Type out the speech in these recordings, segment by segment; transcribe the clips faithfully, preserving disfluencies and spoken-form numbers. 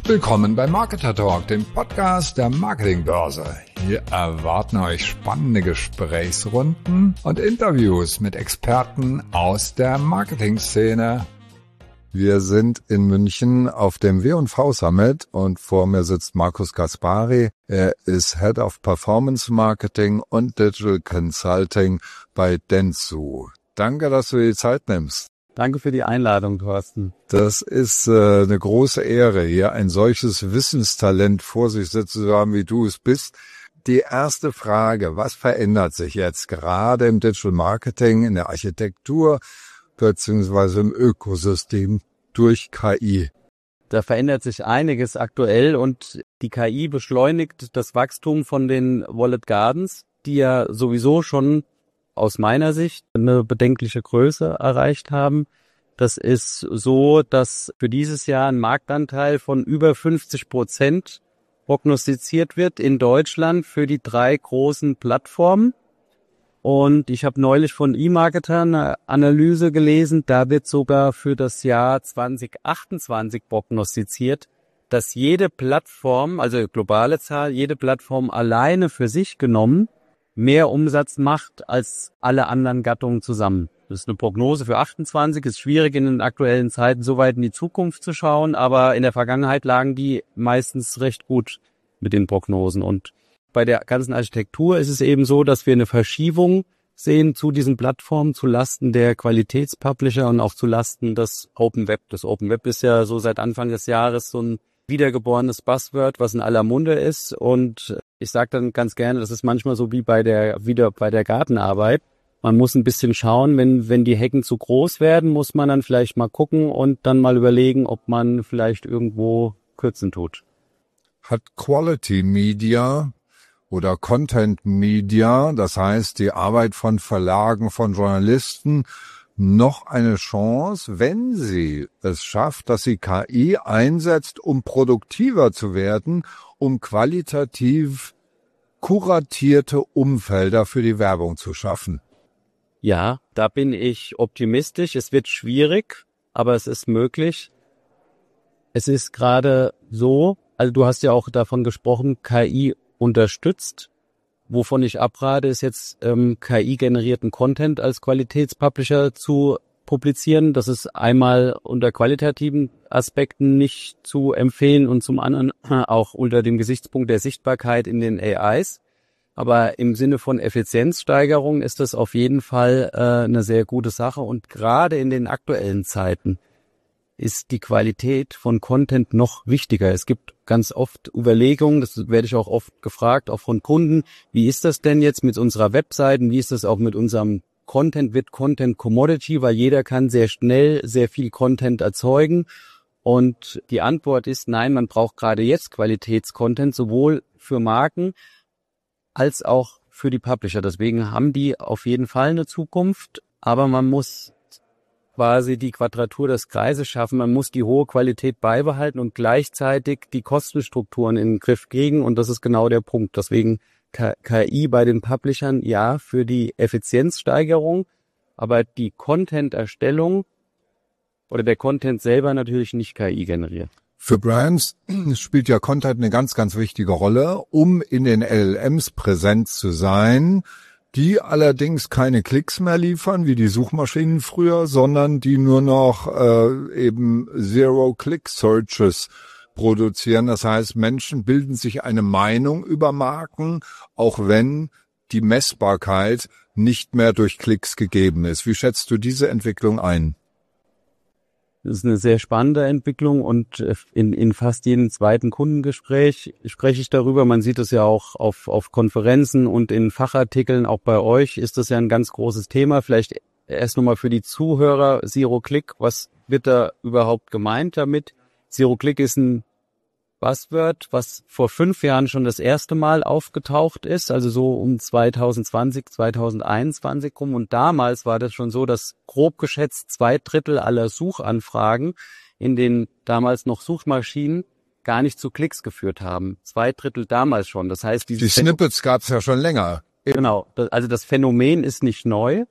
Willkommen bei Marketer Talk, dem Podcast der Marketingbörse. Hier erwarten euch spannende Gesprächsrunden und Interviews mit Experten aus der Marketingszene. Wir sind in München auf dem W und V Summit und vor mir sitzt Markus Gaspari. Er ist Head of Performance Marketing und Digital Consulting bei Dentsu. Danke, dass du dir die Zeit nimmst. Danke für die Einladung, Thorsten. Das ist äh, eine große Ehre, hier ein solches Wissenstalent vor sich sitzen zu haben, wie du es bist. Die erste Frage, was verändert sich jetzt gerade im Digital Marketing, in der Architektur beziehungsweise im Ökosystem durch K I? Da verändert sich einiges aktuell und die K I beschleunigt das Wachstum von den Walled Gardens, die ja sowieso schon aus meiner Sicht eine bedenkliche Größe erreicht haben. Das ist so, dass für dieses Jahr ein Marktanteil von über fünfzig Prozent prognostiziert wird in Deutschland für die drei großen Plattformen. Und ich habe neulich von eMarketer eine Analyse gelesen, da wird sogar für das Jahr zwanzig achtundzwanzig prognostiziert, dass jede Plattform, also globale Zahl, jede Plattform alleine für sich genommen mehr Umsatz macht als alle anderen Gattungen zusammen. Das ist eine Prognose für achtundzwanzig, ist schwierig in den aktuellen Zeiten so weit in die Zukunft zu schauen, aber in der Vergangenheit lagen die meistens recht gut mit den Prognosen. Und bei der ganzen Architektur ist es eben so, dass wir eine Verschiebung sehen zu diesen Plattformen, zu Lasten der Qualitätspublisher und auch zu Lasten des Open Web. Das Open Web ist ja so seit Anfang des Jahres so ein wiedergeborenes Buzzword, was in aller Munde ist. Und ich sage dann ganz gerne, das ist manchmal so wie bei der wieder bei der Gartenarbeit. Man muss ein bisschen schauen, wenn wenn die Hecken zu groß werden, muss man dann vielleicht mal gucken und dann mal überlegen, ob man vielleicht irgendwo kürzen tut. Hat Quality Media oder Content Media, das heißt die Arbeit von Verlagen, von Journalisten, noch eine Chance, wenn sie es schafft, dass sie K I einsetzt, um produktiver zu werden, um qualitativ kuratierte Umfelder für die Werbung zu schaffen? Ja, da bin ich optimistisch. Es wird schwierig, aber es ist möglich. Es ist gerade so, also du hast ja auch davon gesprochen, K I unterstützt. Wovon ich abrate, ist jetzt ähm, K I-generierten Content als Qualitätspublisher zu publizieren. Das ist einmal unter qualitativen Aspekten nicht zu empfehlen und zum anderen auch unter dem Gesichtspunkt der Sichtbarkeit in den A Is. Aber im Sinne von Effizienzsteigerung ist das auf jeden Fall äh, eine sehr gute Sache. Und gerade in den aktuellen Zeiten ist die Qualität von Content noch wichtiger. Es gibt ganz oft Überlegungen, das werde ich auch oft gefragt, auch von Kunden, wie ist das denn jetzt mit unserer Webseite, wie ist das auch mit unserem Content, wird Content Commodity, weil jeder kann sehr schnell sehr viel Content erzeugen. Und die Antwort ist nein, man braucht gerade jetzt Qualitätscontent, sowohl für Marken als auch für die Publisher. Deswegen haben die auf jeden Fall eine Zukunft, aber man muss quasi die Quadratur des Kreises schaffen. Man muss die hohe Qualität beibehalten und gleichzeitig die Kostenstrukturen in den Griff kriegen. Und das ist genau der Punkt. Deswegen K I bei den Publishern, ja, für die Effizienzsteigerung, aber die Content-Erstellung oder der Content selber natürlich nicht K I generiert. Für Brands spielt ja Content eine ganz, ganz wichtige Rolle, um in den L L Ms präsent zu sein, die allerdings keine Klicks mehr liefern, wie die Suchmaschinen früher, sondern die nur noch äh, eben Zero-Click-Searches produzieren. Das heißt, Menschen bilden sich eine Meinung über Marken, auch wenn die Messbarkeit nicht mehr durch Klicks gegeben ist. Wie schätzt du diese Entwicklung ein? Das ist eine sehr spannende Entwicklung und in, in fast jedem zweiten Kundengespräch spreche ich darüber. Man sieht es ja auch auf, auf Konferenzen und in Fachartikeln, auch bei euch ist das ja ein ganz großes Thema. Vielleicht erst nochmal für die Zuhörer, Zero-Click, was wird da überhaupt gemeint damit? Zero-Click ist ein Buzzword, was vor fünf Jahren schon das erste Mal aufgetaucht ist, also so um zwanzig zwanzig, zwanzig einundzwanzig rum. Und damals war das schon so, dass grob geschätzt zwei Drittel aller Suchanfragen in den damals noch Suchmaschinen gar nicht zu Klicks geführt haben. Zwei Drittel damals schon. Das heißt, die Snippets gab es ja schon länger. Genau. Also das Phänomen ist nicht neu.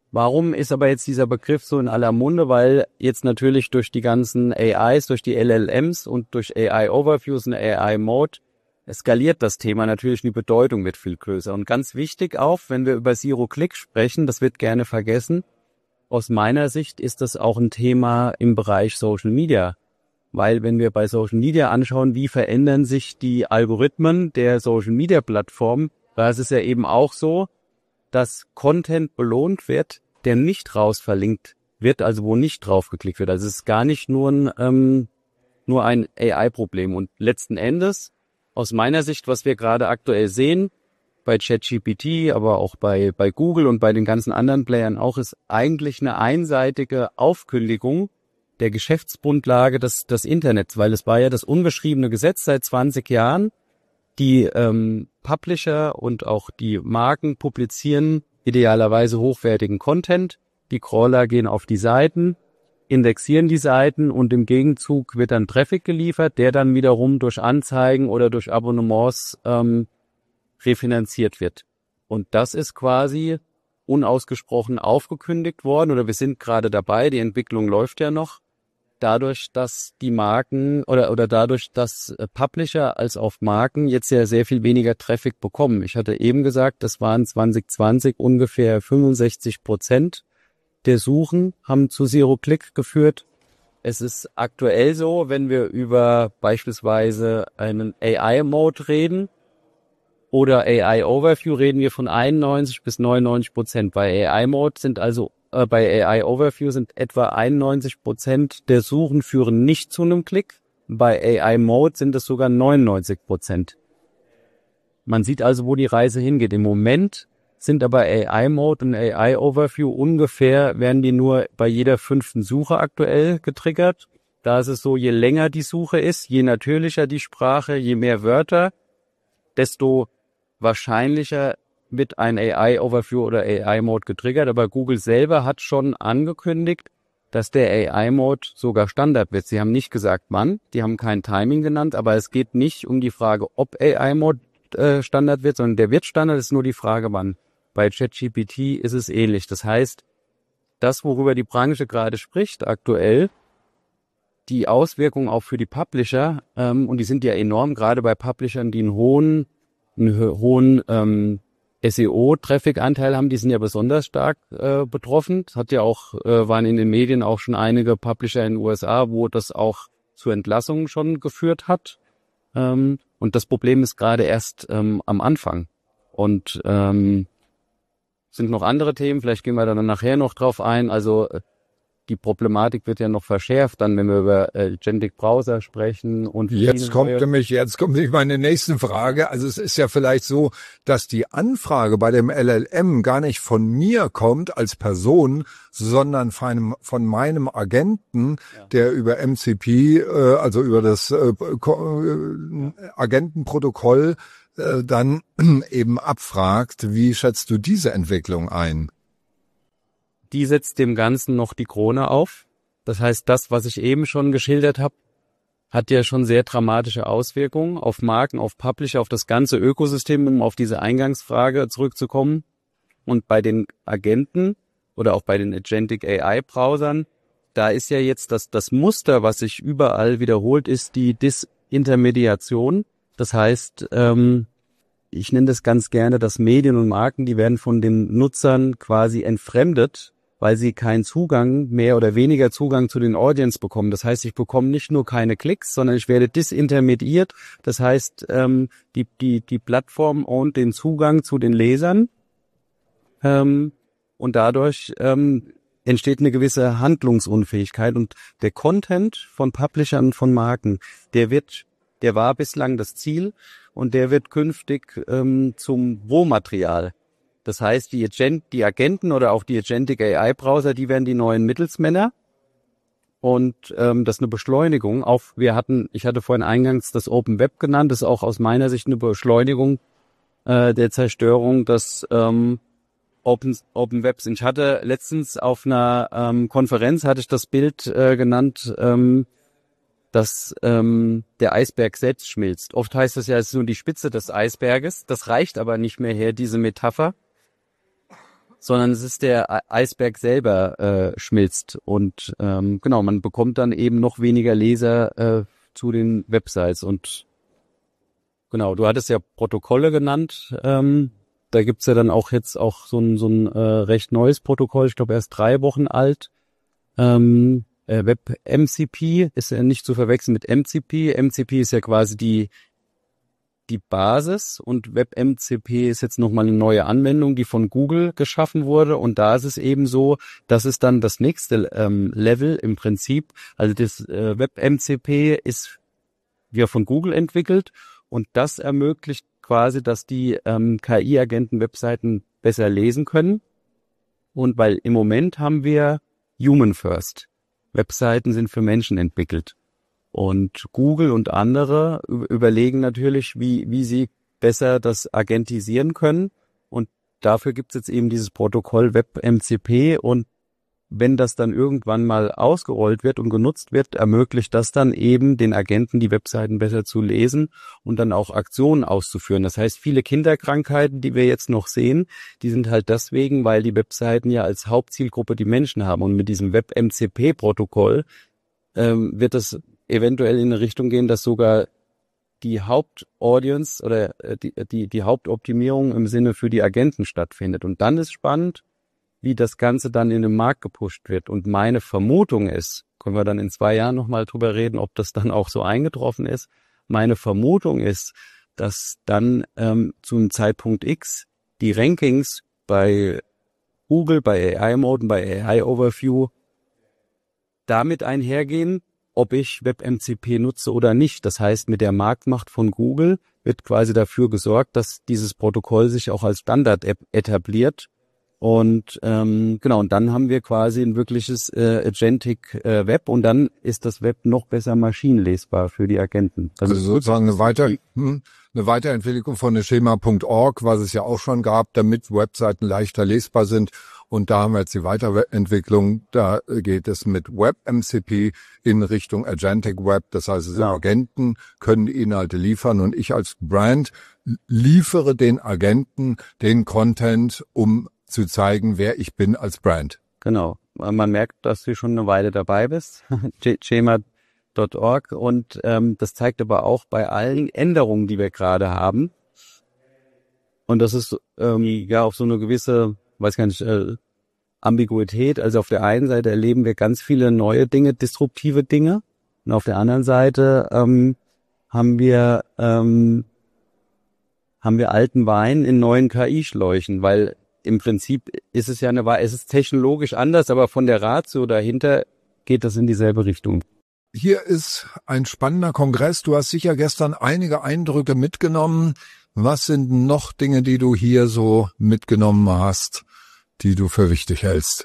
Warum ist aber jetzt dieser Begriff so in aller Munde? Weil jetzt natürlich durch die ganzen A Is, durch die L L Ms und durch A I-Overviews und A I-Mode skaliert das Thema natürlich, die Bedeutung wird viel größer. Und ganz wichtig auch, wenn wir über Zero-Click sprechen, das wird gerne vergessen, aus meiner Sicht ist das auch ein Thema im Bereich Social Media. Weil wenn wir bei Social Media anschauen, wie verändern sich die Algorithmen der Social Media Plattform, da ist es ja eben auch so, dass Content belohnt wird, der nicht raus verlinkt wird, also wo nicht drauf geklickt wird. Also es ist gar nicht nur ein, ähm, nur ein A I-Problem. Und letzten Endes, aus meiner Sicht, was wir gerade aktuell sehen, bei ChatGPT, aber auch bei, bei Google und bei den ganzen anderen Playern auch, ist eigentlich eine einseitige Aufkündigung der Geschäftsgrundlage des, des Internets, weil es war ja das ungeschriebene Gesetz seit zwanzig Jahren. Die ähm, Publisher und auch die Marken publizieren idealerweise hochwertigen Content. Die Crawler gehen auf die Seiten, indexieren die Seiten und im Gegenzug wird dann Traffic geliefert, der dann wiederum durch Anzeigen oder durch Abonnements ähm, refinanziert wird. Und das ist quasi unausgesprochen aufgekündigt worden oder wir sind gerade dabei, die Entwicklung läuft ja noch. Dadurch, dass die Marken oder oder dadurch, dass Publisher als auch Marken jetzt ja sehr viel weniger Traffic bekommen. Ich hatte eben gesagt, das waren zwanzig zwanzig ungefähr fünfundsechzig Prozent der Suchen haben zu Zero-Click geführt. Es ist aktuell so, wenn wir über beispielsweise einen A I-Mode reden oder A I-Overview, reden wir von einundneunzig bis neunundneunzig Prozent. Bei A I-Mode sind also Äh, bei A I-Overview sind etwa einundneunzig Prozent der Suchen führen nicht zu einem Klick. Bei A I-Mode sind es sogar neunundneunzig Prozent. Man sieht also, wo die Reise hingeht. Im Moment sind aber A I-Mode und A I-Overview ungefähr, werden die nur bei jeder fünften Suche aktuell getriggert. Da ist es so, je länger die Suche ist, je natürlicher die Sprache, je mehr Wörter, desto wahrscheinlicher wird ein A I-Overview oder A I-Mode getriggert, aber Google selber hat schon angekündigt, dass der A I-Mode sogar Standard wird. Sie haben nicht gesagt, wann, die haben kein Timing genannt, aber es geht nicht um die Frage, ob A I-Mode äh, Standard wird, sondern der wird Standard, ist nur die Frage, wann. Bei ChatGPT ist es ähnlich. Das heißt, das, worüber die Branche gerade spricht aktuell, die Auswirkungen auch für die Publisher, ähm, und die sind ja enorm, gerade bei Publishern, die einen hohen, einen hohen ähm, S E O-Traffic-Anteil haben, die sind ja besonders stark äh, betroffen. Es hat ja auch, äh, waren in den Medien auch schon einige Publisher in den U S A, wo das auch zu Entlassungen schon geführt hat. Ähm, und das Problem ist gerade erst ähm, am Anfang. Und ähm, sind noch andere Themen, vielleicht gehen wir dann nachher noch drauf ein. Also die Problematik wird ja noch verschärft, dann wenn wir über äh, Agentic Browser sprechen. Und jetzt kommt nämlich, jetzt kommt nämlich meine nächste Frage. Also es ist ja vielleicht so, dass die Anfrage bei dem L L M gar nicht von mir kommt als Person, sondern von, einem, von meinem Agenten, ja, der über M C P, äh, also über das äh, äh, Agentenprotokoll äh, dann eben abfragt. Wie schätzt du diese Entwicklung ein? Die setzt dem Ganzen noch die Krone auf. Das heißt, das, was ich eben schon geschildert habe, hat ja schon sehr dramatische Auswirkungen auf Marken, auf Publisher, auf das ganze Ökosystem, um auf diese Eingangsfrage zurückzukommen. Und bei den Agenten oder auch bei den Agentic A I-Browsern, da ist ja jetzt das, das Muster, was sich überall wiederholt, ist die Disintermediation. Das heißt, ähm, ich nenne das ganz gerne, dass Medien und Marken, die werden von den Nutzern quasi entfremdet, weil sie keinen Zugang, mehr oder weniger Zugang zu den Audience bekommen. Das heißt, ich bekomme nicht nur keine Klicks, sondern ich werde disintermediiert. Das heißt, ähm, die, die, die Plattform ownt den Zugang zu den Lesern ähm, und dadurch ähm, entsteht eine gewisse Handlungsunfähigkeit. Und der Content von Publishern und von Marken, der wird, der war bislang das Ziel und der wird künftig ähm, zum Rohmaterial. Das heißt, die, Agent, die Agenten oder auch die Agentic A I-Browser, die werden die neuen Mittelsmänner. Und ähm, das ist eine Beschleunigung. Auch wir hatten, ich hatte vorhin eingangs das Open Web genannt. Das ist auch aus meiner Sicht eine Beschleunigung äh, der Zerstörung des ähm, Open, Open Webs. Ich hatte letztens auf einer ähm, Konferenz hatte ich das Bild äh, genannt, ähm, dass ähm, der Eisberg selbst schmilzt. Oft heißt es ja, es ist nur die Spitze des Eisberges. Das reicht aber nicht mehr her, diese Metapher. sondern es ist der Eisberg selber äh, schmilzt. Und ähm, genau, man bekommt dann eben noch weniger Leser äh, zu den Websites. Und genau, du hattest ja Protokolle genannt. Ähm, da gibt's ja dann auch jetzt auch so ein, so ein äh, recht neues Protokoll, ich glaube erst drei Wochen alt. Ähm, äh, WebMCP ist ja nicht zu verwechseln mit M C P. M C P ist ja quasi die die Basis und WebMCP ist jetzt nochmal eine neue Anwendung, die von Google geschaffen wurde. Und da ist es eben so, das ist dann das nächste ähm, Level im Prinzip. Also das äh, WebMCP ist ja von Google entwickelt und das ermöglicht quasi, dass die ähm, K I-Agenten Webseiten besser lesen können. Und weil im Moment haben wir Human First. Webseiten sind für Menschen entwickelt. Und Google und andere überlegen natürlich, wie, wie sie besser das agentisieren können. Und dafür gibt es jetzt eben dieses Protokoll WebMCP. Und wenn das dann irgendwann mal ausgerollt wird und genutzt wird, ermöglicht das dann eben den Agenten, die Webseiten besser zu lesen und dann auch Aktionen auszuführen. Das heißt, viele Kinderkrankheiten, die wir jetzt noch sehen, die sind halt deswegen, weil die Webseiten ja als Hauptzielgruppe die Menschen haben. Und mit diesem WebMCP-Protokoll ähm, wird es eventuell in eine Richtung gehen, dass sogar die Hauptaudience oder die, die, die Hauptoptimierung im Sinne für die Agenten stattfindet. Und dann ist spannend, wie das Ganze dann in den Markt gepusht wird. Und meine Vermutung ist, können wir dann in zwei Jahren nochmal drüber reden, ob das dann auch so eingetroffen ist. Meine Vermutung ist, dass dann ähm, zum Zeitpunkt X die Rankings bei Google, bei A I-Mode und bei A I-Overview damit einhergehen, ob ich WebMCP nutze oder nicht. Das heißt, mit der Marktmacht von Google wird quasi dafür gesorgt, dass dieses Protokoll sich auch als Standard etabliert. Und ähm, genau, und dann haben wir quasi ein wirkliches äh, Agentic äh, Web und dann ist das Web noch besser maschinenlesbar für die Agenten. Also, also sozusagen eine, Weiter, hm, eine Weiterentwicklung von der Schema Punkt org, was es ja auch schon gab, damit Webseiten leichter lesbar sind. Und da haben wir jetzt die Weiterentwicklung, da geht es mit WebMCP in Richtung Agentic Web. Das heißt, ja. Agenten können Inhalte liefern und ich als Brand liefere den Agenten den Content, um zu zeigen, wer ich bin als Brand. Genau. Man merkt, dass du schon eine Weile dabei bist. Schema Punkt org und ähm, das zeigt aber auch bei allen Änderungen, die wir gerade haben. Und das ist ähm, ja auch so eine gewisse, weiß gar nicht, äh, Ambiguität. Also auf der einen Seite erleben wir ganz viele neue Dinge, disruptive Dinge. Und auf der anderen Seite ähm, haben wir ähm, haben wir alten Wein in neuen K I-Schläuchen, weil im Prinzip ist es ja eine, es ist technologisch anders, aber von der Ratio dahinter geht das in dieselbe Richtung. Hier ist ein spannender Kongress. Du hast sicher gestern einige Eindrücke mitgenommen. Was sind noch Dinge, die du hier so mitgenommen hast, die du für wichtig hältst?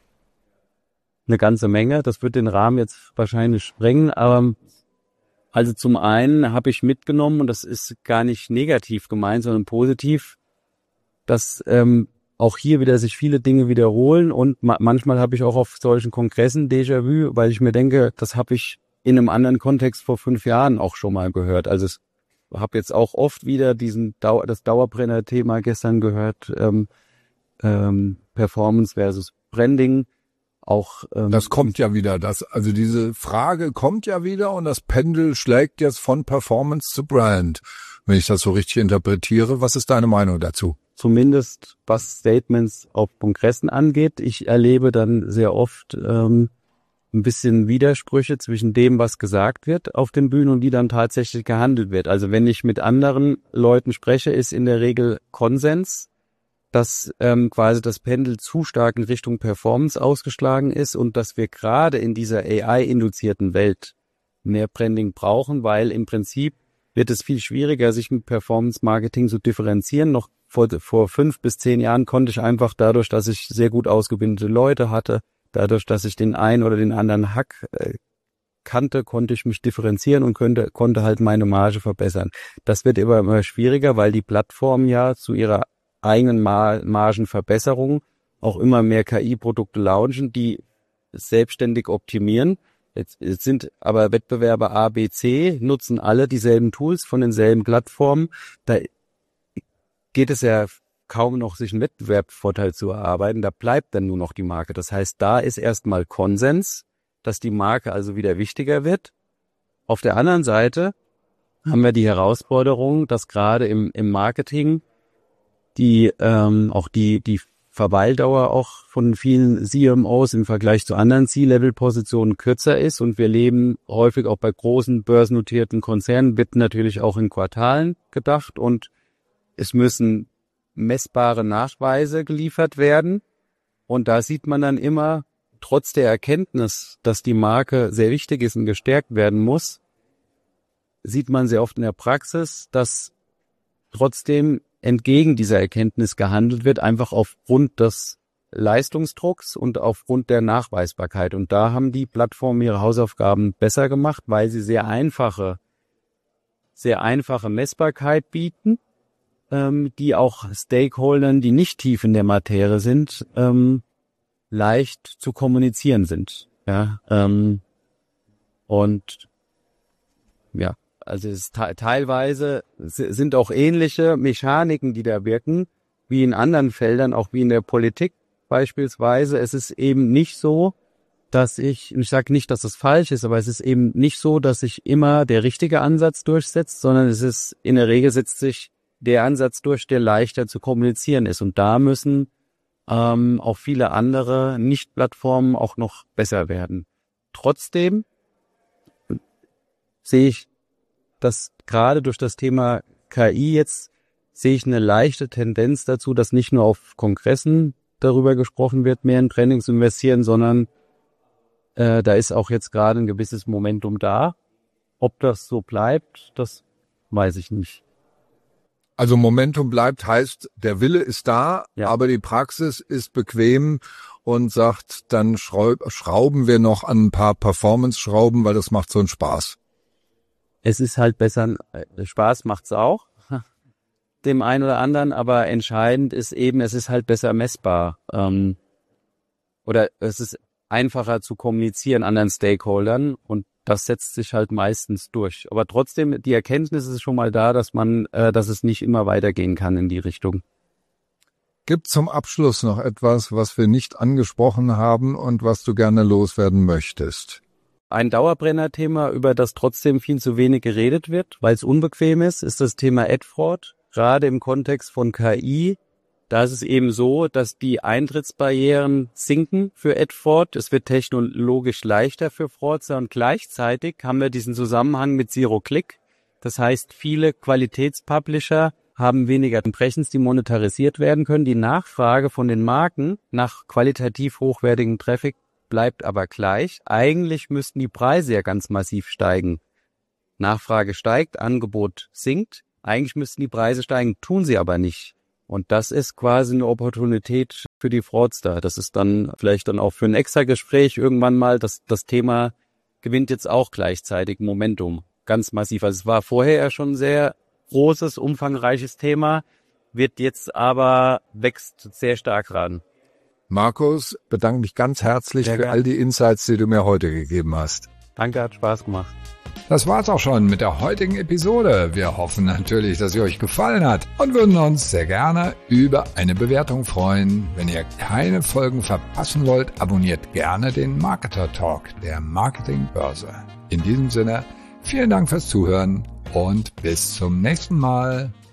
Eine ganze Menge. Das wird den Rahmen jetzt wahrscheinlich sprengen, aber also zum einen habe ich mitgenommen, und das ist gar nicht negativ gemeint, sondern positiv, dass ähm, auch hier wieder sich viele Dinge wiederholen und ma- manchmal habe ich auch auf solchen Kongressen Déjà-vu, weil ich mir denke, das habe ich in einem anderen Kontext vor fünf Jahren auch schon mal gehört. Also ich habe jetzt auch oft wieder diesen Dau- das Dauerbrenner-Thema gestern gehört, ähm, ähm, Performance versus Branding. Auch ähm, das kommt ja wieder, das also diese Frage kommt ja wieder und das Pendel schlägt jetzt von Performance zu Brand, wenn ich das so richtig interpretiere. Was ist deine Meinung dazu? Zumindest was Statements auf Kongressen angeht. Ich erlebe dann sehr oft ähm, ein bisschen Widersprüche zwischen dem, was gesagt wird auf den Bühnen und wie dann tatsächlich gehandelt wird. Also wenn ich mit anderen Leuten spreche, ist in der Regel Konsens, dass ähm, quasi das Pendel zu stark in Richtung Performance ausgeschlagen ist und dass wir gerade in dieser A I-induzierten Welt mehr Branding brauchen, weil im Prinzip wird es viel schwieriger, sich mit Performance-Marketing zu differenzieren. Noch vor, vor fünf bis zehn Jahren konnte ich einfach dadurch, dass ich sehr gut ausgebildete Leute hatte, dadurch, dass ich den einen oder den anderen Hack äh, kannte, konnte ich mich differenzieren und könnte, konnte halt meine Marge verbessern. Das wird immer, immer schwieriger, weil die Plattformen ja zu ihrer eigenen Mar- Margenverbesserung auch immer mehr K I-Produkte launchen, die selbstständig optimieren. Jetzt, jetzt sind aber Wettbewerber A, B, C, nutzen alle dieselben Tools von denselben Plattformen. Da geht es ja kaum noch sich einen Wettbewerbsvorteil zu erarbeiten, da bleibt dann nur noch die Marke. Das heißt, da ist erstmal Konsens, dass die Marke also wieder wichtiger wird. Auf der anderen Seite haben wir die Herausforderung, dass gerade im, im Marketing die ähm, auch die die Verweildauer auch von vielen C M Os im Vergleich zu anderen C-Level-Positionen kürzer ist und wir leben häufig auch bei großen börsennotierten Konzernen, wird natürlich auch in Quartalen gedacht und es müssen messbare Nachweise geliefert werden und da sieht man dann immer, trotz der Erkenntnis, dass die Marke sehr wichtig ist und gestärkt werden muss, sieht man sehr oft in der Praxis, dass trotzdem entgegen dieser Erkenntnis gehandelt wird, einfach aufgrund des Leistungsdrucks und aufgrund der Nachweisbarkeit. Und da haben die Plattformen ihre Hausaufgaben besser gemacht, weil sie sehr einfache, sehr einfache Messbarkeit bieten, ähm, die auch Stakeholdern, die nicht tief in der Materie sind, ähm, leicht zu kommunizieren sind. Ja, ähm, und ja. Also es ist te- teilweise sind auch ähnliche Mechaniken, die da wirken, wie in anderen Feldern, auch wie in der Politik beispielsweise. Es ist eben nicht so, dass ich, ich sage nicht, dass es falsch ist, aber es ist eben nicht so, dass sich immer der richtige Ansatz durchsetzt, sondern es ist, in der Regel setzt sich der Ansatz durch, der leichter zu kommunizieren ist. Und da müssen ähm, auch viele andere Nicht-Plattformen auch noch besser werden. Trotzdem sehe ich, dass gerade durch das Thema K I jetzt sehe ich eine leichte Tendenz dazu, dass nicht nur auf Kongressen darüber gesprochen wird, mehr in Trainings zu investieren, sondern äh, da ist auch jetzt gerade ein gewisses Momentum da. Ob das so bleibt, das weiß ich nicht. Also Momentum bleibt heißt, der Wille ist da, ja. aber die Praxis ist bequem und sagt, dann schraub, schrauben wir noch an ein paar Performance-Schrauben, weil das macht so einen Spaß. Es ist halt besser, Spaß macht's auch, dem einen oder anderen, aber entscheidend ist eben, es ist halt besser messbar. Ähm, oder es ist einfacher zu kommunizieren anderen Stakeholdern und das setzt sich halt meistens durch. Aber trotzdem, die Erkenntnis ist schon mal da, dass man, äh, dass es nicht immer weitergehen kann in die Richtung. Gibt zum Abschluss noch etwas, was wir nicht angesprochen haben und was du gerne loswerden möchtest? Ein Dauerbrenner-Thema, über das trotzdem viel zu wenig geredet wird, weil es unbequem ist, ist das Thema Ad-Fraud. Gerade im Kontext von K I, da ist es eben so, dass die Eintrittsbarrieren sinken für Ad-Fraud. Es wird technologisch leichter für Fraudster und gleichzeitig haben wir diesen Zusammenhang mit Zero-Click. Das heißt, viele Qualitätspublisher haben weniger Impressions, die monetarisiert werden können. Die Nachfrage von den Marken nach qualitativ hochwertigem Traffic bleibt aber gleich. Eigentlich müssten die Preise ja ganz massiv steigen. Nachfrage steigt, Angebot sinkt. Eigentlich müssten die Preise steigen, tun sie aber nicht. Und das ist quasi eine Opportunität für die Fraudster. Das ist dann vielleicht dann auch für ein extra Gespräch irgendwann mal. Das, das Thema gewinnt jetzt auch gleichzeitig Momentum. Ganz massiv. Also es war vorher ja schon ein sehr großes, umfangreiches Thema, wird jetzt aber, wächst sehr stark ran. Markus, bedanke mich ganz herzlich Sehr für gern. all die Insights, die du mir heute gegeben hast. Danke, hat Spaß gemacht. Das war's auch schon mit der heutigen Episode. Wir hoffen natürlich, dass sie euch gefallen hat und würden uns sehr gerne über eine Bewertung freuen. Wenn ihr keine Folgen verpassen wollt, abonniert gerne den Marketer Talk der Marketingbörse. In diesem Sinne, vielen Dank fürs Zuhören und bis zum nächsten Mal.